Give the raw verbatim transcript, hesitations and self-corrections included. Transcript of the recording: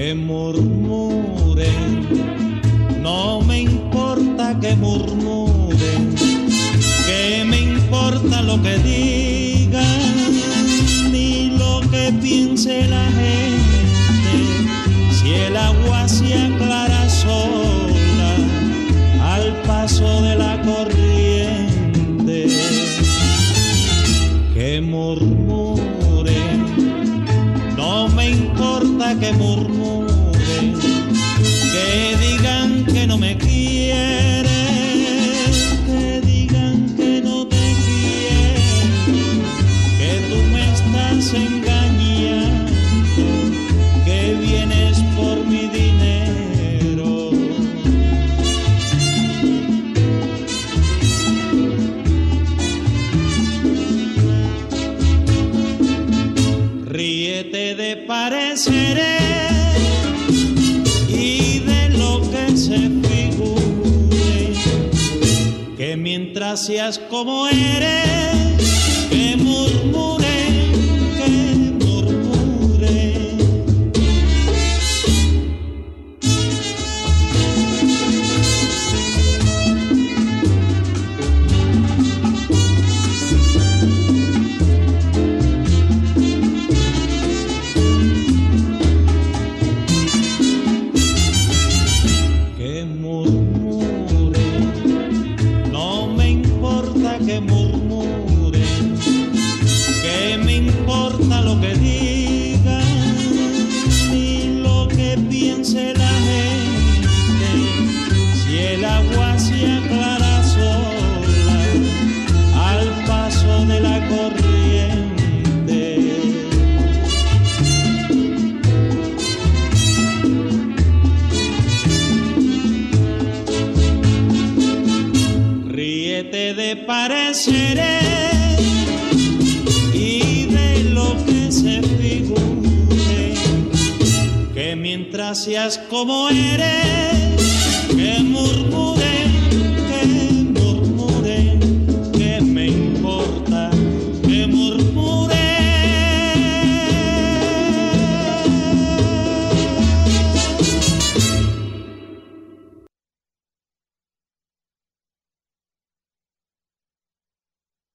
Que murmuren, no me importa que murmuren, que me importa lo que digan, ni lo que piense la gente, si el agua se aclara sola al paso de la corriente. Que murmuren, no me importa que murmuren, que digan que no me quieren, que digan que no te quieren, que tú me estás engañando, que vienes por mi dinero. Ríete de pareceres y de lo que se figure, que mientras seas como eres, que murmuren, que murmuren. Que murmuren, que me importa lo que digan, ni lo que piense la gente, si el agua se aclara sola al paso de la corriente. Ríete de pareceres y de lo que se figure, que mientras seas como eres, que murmures.